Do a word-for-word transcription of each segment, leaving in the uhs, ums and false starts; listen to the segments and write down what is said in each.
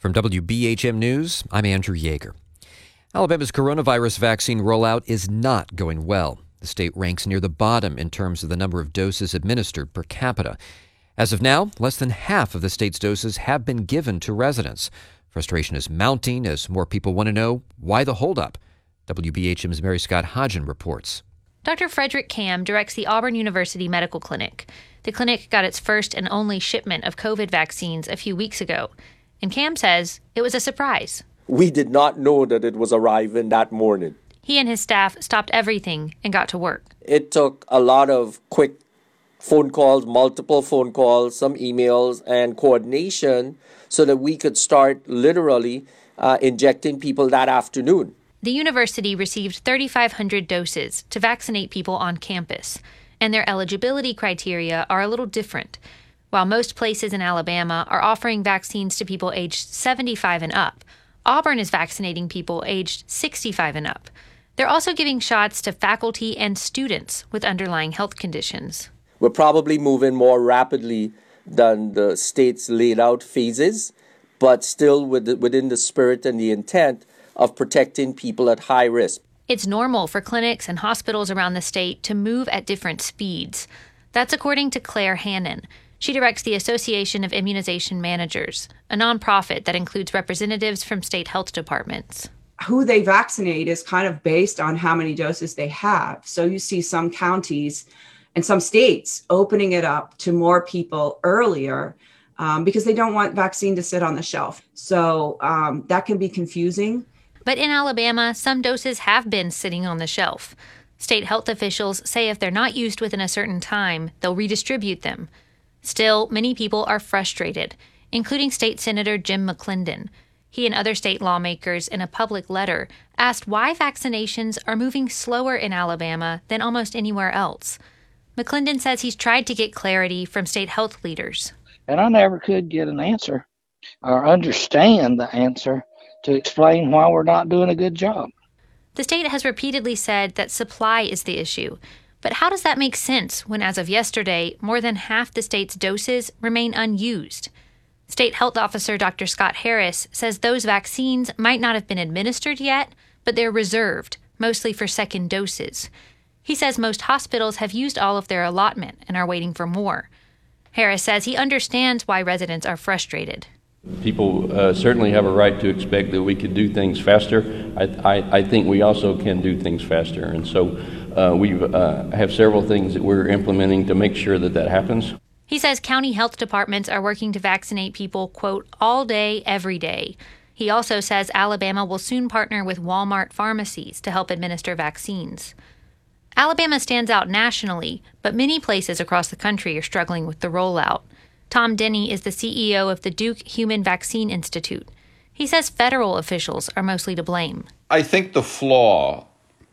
From W B H M News, I'm Andrew Yeager. Alabama's coronavirus vaccine rollout is not going well. The state ranks near the bottom in terms of the number of doses administered per capita. As of now, less than half of the state's doses have been given to residents. Frustration is mounting as more people want to know why the holdup. W B H M's Mary Scott Hodgen reports. Doctor Frederick Kam directs the Auburn University Medical Clinic. The clinic got its first and only shipment of COVID vaccines a few weeks ago. And Kam says it was a surprise. We did not know that it was arriving that morning. He and his staff stopped everything and got to work. It took a lot of quick phone calls, multiple phone calls, some emails, and coordination so that we could start literally uh, injecting people that afternoon. The university received thirty-five hundred doses to vaccinate people on campus, and their eligibility criteria are a little different. While most places in Alabama are offering vaccines to people aged seventy-five and up, Auburn is vaccinating people aged sixty-five and up. They're also giving shots to faculty and students with underlying health conditions. We're probably moving more rapidly than the state's laid out phases, but still within the spirit and the intent of protecting people at high risk. It's normal for clinics and hospitals around the state to move at different speeds. That's according to Claire Hannon. She directs the Association of Immunization Managers, a nonprofit that includes representatives from state health departments. Who they vaccinate is kind of based on how many doses they have. So you see some counties and some states opening it up to more people earlier um, because they don't want vaccine to sit on the shelf. So um, that can be confusing. But in Alabama, some doses have been sitting on the shelf. State health officials say if they're not used within a certain time, they'll redistribute them. Still, many people are frustrated, including State Senator Jim McClendon. He and other state lawmakers in a public letter asked why vaccinations are moving slower in Alabama than almost anywhere else. McClendon says he's tried to get clarity from state health leaders. And I never could get an answer or understand the answer to explain why we're not doing a good job. The state has repeatedly said that supply is the issue. But how does that make sense when, as of yesterday, more than half the state's doses remain unused? State Health Officer Doctor Scott Harris says those vaccines might not have been administered yet, but they're reserved, mostly for second doses. He says most hospitals have used all of their allotment and are waiting for more. Harris says he understands why residents are frustrated. People uh, certainly have a right to expect that we could do things faster. I, I, I think we also can do things faster. And so uh, we uh, have several things that we're implementing to make sure that that happens. He says county health departments are working to vaccinate people, quote, all day, every day. He also says Alabama will soon partner with Walmart pharmacies to help administer vaccines. Alabama stands out nationally, but many places across the country are struggling with the rollout. Tom Denny is the C E O of the Duke Human Vaccine Institute. He says federal officials are mostly to blame. I think the flaw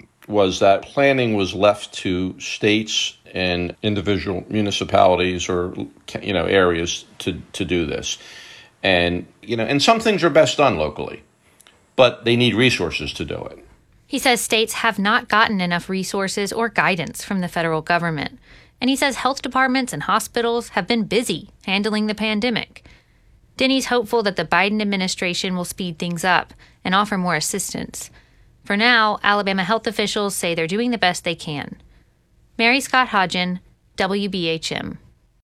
was that planning was left to states and individual municipalities or, you know, areas to, to do this. And, you know, and some things are best done locally, but they need resources to do it. He says states have not gotten enough resources or guidance from the federal government. And he says health departments and hospitals have been busy handling the pandemic. Denny's hopeful that the Biden administration will speed things up and offer more assistance. For now, Alabama health officials say they're doing the best they can. Mary Scott Hodgen, W B H M.